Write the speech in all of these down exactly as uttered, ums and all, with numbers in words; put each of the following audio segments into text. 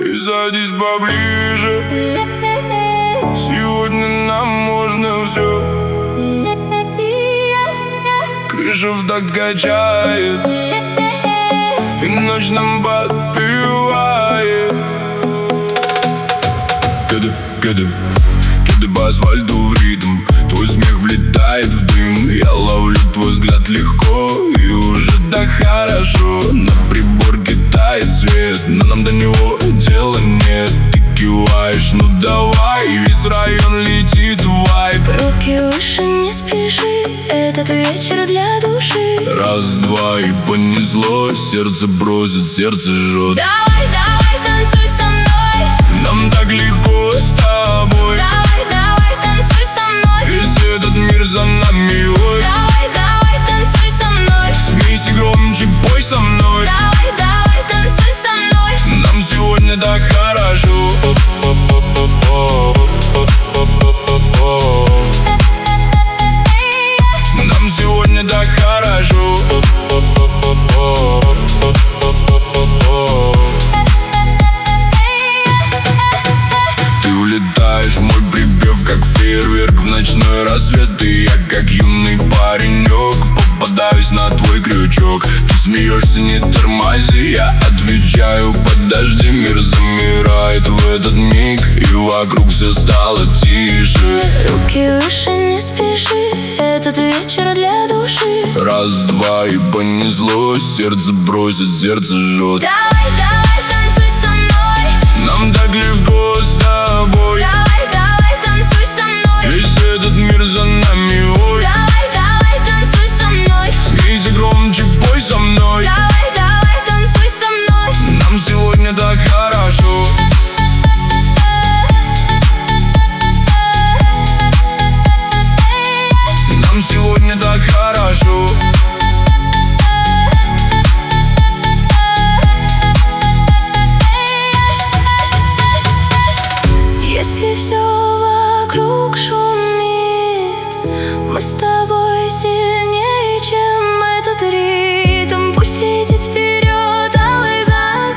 и садись поближе. Сегодня нам можно все. Крыша в такт качает, и ночь нам подпевает. Кеды, кеды, кеды по асфальту в ритм. Твой смех влетает в дым. Я ловлю твой взгляд легко, и уже так хорошо. На приборке тает свет, но нам до него дела нет. Ты киваешь, ну давай, весь район летит в вайб. Руки выше, не спеши, этот вечер для души. Раз, два и понеслось, сердце бросит, сердце жжет. Давай, давай, танцуй со мной. Нам так легко с тобой. Давай, давай, танцуй со мной. Весь этот мир за нами, ой. Давай, давай, танцуй со мной. Смейся громче, пой со мной. Давай, давай, танцуй со мной. Нам сегодня так хорошо. Нам сегодня так хорошо. Ты улетаешь в мой припев, как фейерверк в ночной рассвет. И я, как юный паренек, попадаюсь на твой крючок. Ты смеешься, не тормози, я отвечаю: подожди. Мир замирает в этот миг, и вокруг все стало тише. Руки выше, не спеши, этот вечер для души. Раз, два и понеслось, сердце бросит, сердце жжет. Давай, давай, танцуй со мной. Нам так легко с тобой. Давай, давай, танцуй со мной. Весь этот мир за нами, ой. Давай, давай, танцуй со мной. Смейся громче, пой со мной. Давай, давай, танцуй со мной. Нам сегодня так хорошо. Нам сегодня так хорошо. Если все вокруг шумит, мы с тобой сильнее, чем этот ритм. Пусть летит вперед алый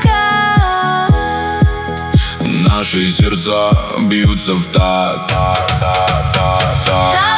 закат. Наши сердца бьются в такт.